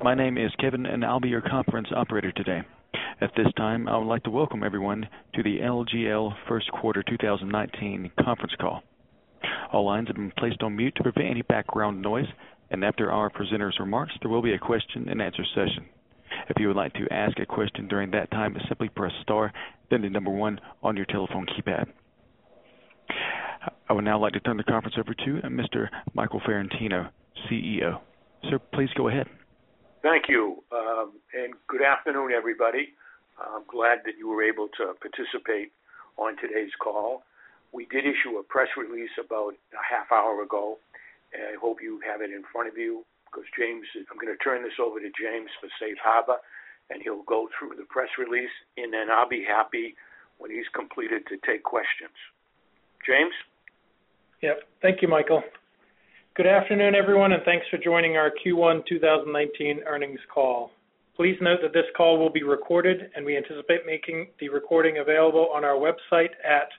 My name is Kevin, and I'll be your conference operator today. At this time, I would like to welcome everyone to the LGL First Quarter 2019 conference call. All lines have been placed on mute to prevent any background noise, and after our presenters' remarks, there will be a question-and-answer session. If you would like to ask a question during that time, simply press star, then the number 1 on your telephone keypad. I would now like to turn the conference over to Mr. Michael Ferrantino, CEO. Sir, please go ahead. Thank you, and good afternoon, everybody. I'm glad that you were able to participate on today's call. We did issue a press release about a half hour ago, and I hope you have it in front of you, because I'm going to turn this over to James for Safe Harbor, and he'll go through the press release, and then I'll be happy when he's completed to take questions. James? Yep. Thank you, Michael. Good afternoon, everyone, and thanks for joining our Q1 2019 earnings call. Please note that this call will be recorded, and we anticipate making the recording available on our website at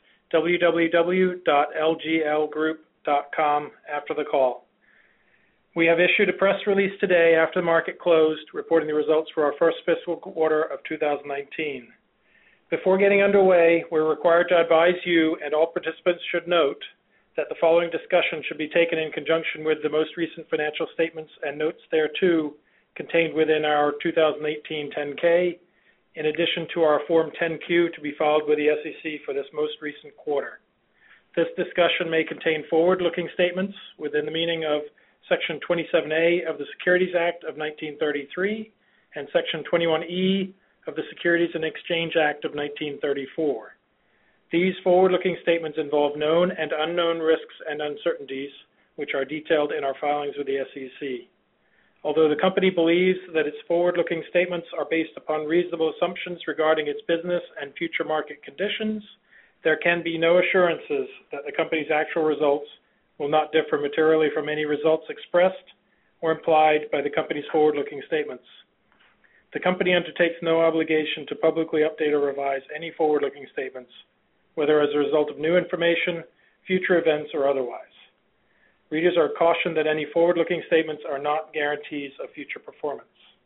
www.lglgroup.com after the call. We have issued a press release today after the market closed, reporting the results for our first fiscal quarter of 2019. Before getting underway, we're required to advise you, and all participants should note, that the following discussion should be taken in conjunction with the most recent financial statements and notes thereto contained within our 2018 10-K, in addition to our Form 10-Q to be filed with the SEC for this most recent quarter. This discussion may contain forward-looking statements within the meaning of Section 27A of the Securities Act of 1933 and Section 21E of the Securities and Exchange Act of 1934. These forward-looking statements involve known and unknown risks and uncertainties, which are detailed in our filings with the SEC. Although the company believes that its forward-looking statements are based upon reasonable assumptions regarding its business and future market conditions, there can be no assurances that the company's actual results will not differ materially from any results expressed or implied by the company's forward-looking statements. The company undertakes no obligation to publicly update or revise any forward-looking statements, whether as a result of new information, future events, or otherwise. Readers are cautioned that any forward-looking statements are not guarantees of future performance.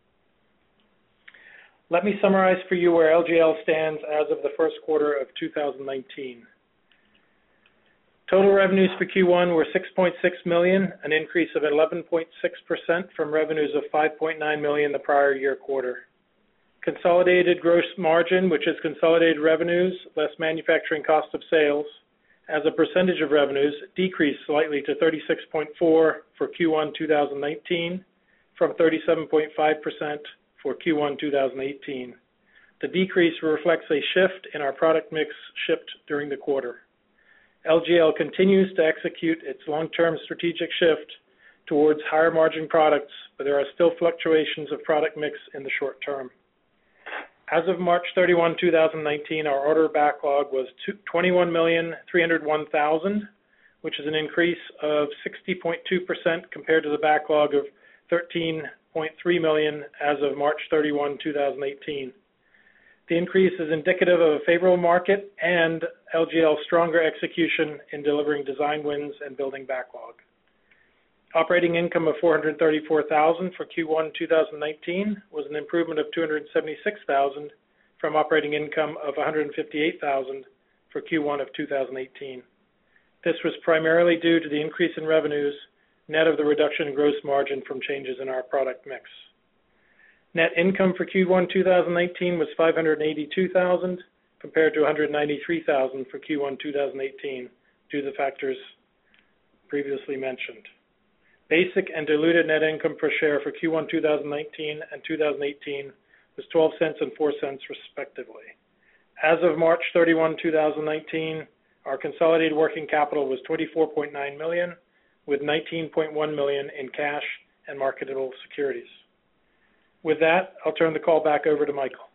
Let me summarize for you where LGL stands as of the first quarter of 2019. Total revenues for Q1 were $6.6 million, an increase of 11.6% from revenues of $5.9 million the prior year quarter. Consolidated gross margin, which is consolidated revenues less manufacturing cost of sales, as a percentage of revenues, decreased slightly to 36.4% for Q1 2019 from 37.5% for Q1 2018. The decrease reflects a shift in our product mix shipped during the quarter. LGL continues to execute its long-term strategic shift towards higher margin products, but there are still fluctuations of product mix in the short term. As of March 31, 2019, our order backlog was $21,301,000, which is an increase of 60.2% compared to the backlog of $13.3 million as of March 31, 2018. The increase is indicative of a favorable market and LGL's stronger execution in delivering design wins and building backlog. Operating income of $434,000 for Q1 2019 was an improvement of $276,000 from operating income of $158,000 for Q1 of 2018. This was primarily due to the increase in revenues, net of the reduction in gross margin from changes in our product mix. Net income for Q1 2019 was $582,000 compared to $193,000 for Q1 2018 due to the factors previously mentioned. Basic and diluted net income per share for Q1 2019 and 2018 was 12 cents and 4 cents respectively. As of March 31, 2019, our consolidated working capital was $24.9 million, with $19.1 million in cash and marketable securities. With that, I'll turn the call back over to Michael.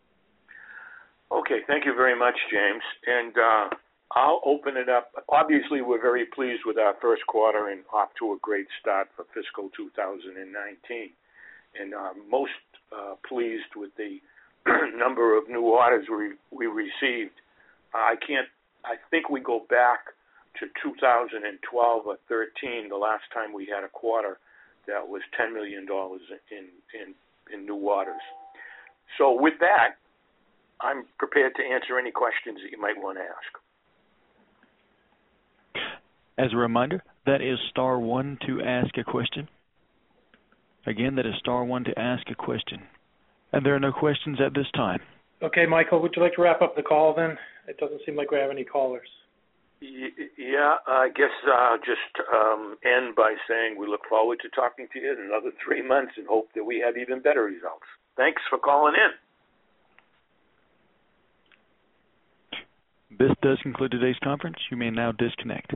Okay, thank you very much, James. And I'll open it up. Obviously, we're very pleased with our first quarter and off to a great start for fiscal 2019. And most pleased with the number of new orders we received. I think we go back to 2012 or 13, the last time we had a quarter that was $10 million in new waters. So with that, I'm prepared to answer any questions that you might want to ask. As a reminder, that is star one to ask a question. Again, that is star one to ask a question. And there are no questions at this time. Okay, Michael, would you like to wrap up the call then? It doesn't seem like we have any callers. Yeah, I guess I'll just end by saying we look forward to talking to you in another 3 months and hope that we have even better results. Thanks for calling in. This does conclude today's conference. You may now disconnect.